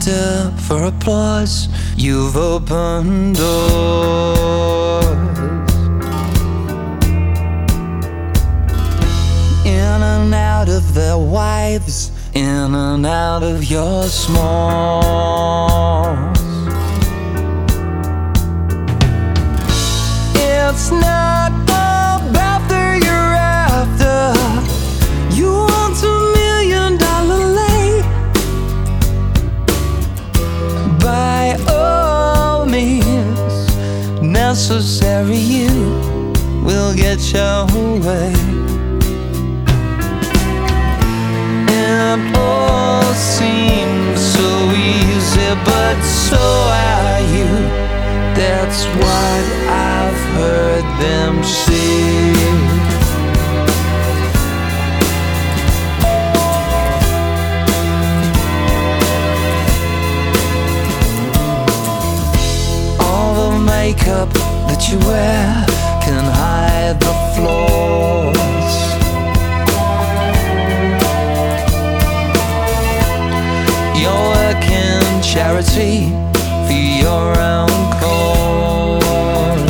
after for applause. You've opened doors. In and out of their wives, in and out of your smalls. It's not about the you're after. You want $1 million lay. By all means necessary, you will get your way. It all seems so easy, but so are you. That's what I've heard them say. All the makeup that you wear can hide the flaws. You're working charity for your own cause.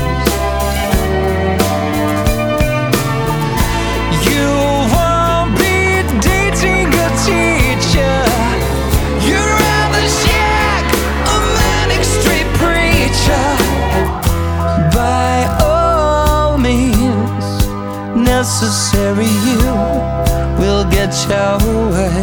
You won't be dating a teacher. You'd rather shag a manic street preacher. By all means necessary, you will get your way.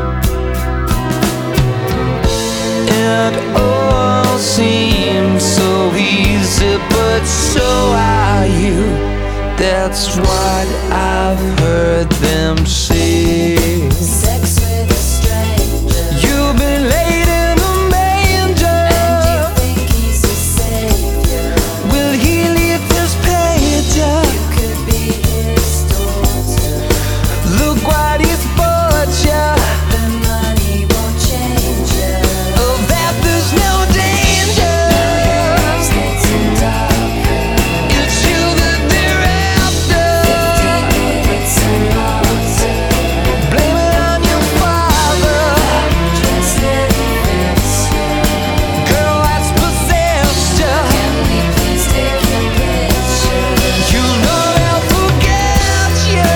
It all seems so easy, but so are you. That's what I've heard them say. Sex with a stranger. You've been laid in a manger. And you think he's a savior. Will he leave this pager? You could be his daughter. Look what he's bought ya. The money won't change you. Of that there's no danger. It's getting darker. It's you that they're after. 50 minutes and longer. Blame it on your father. Dress that fits you. Girl, that's possessed ya. Can we please take a picture? You know they'll forget you.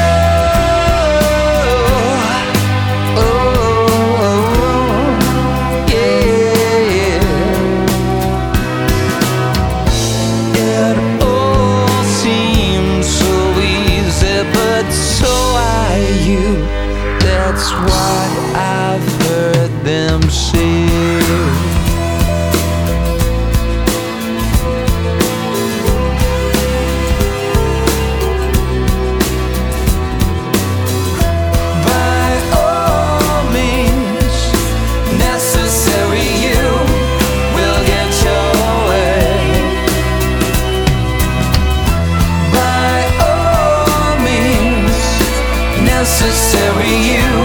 Oh, yeah. It all seems so easy, but so are you. That's what I've heard them say. By all means necessary, you will get your way. By all means necessary, you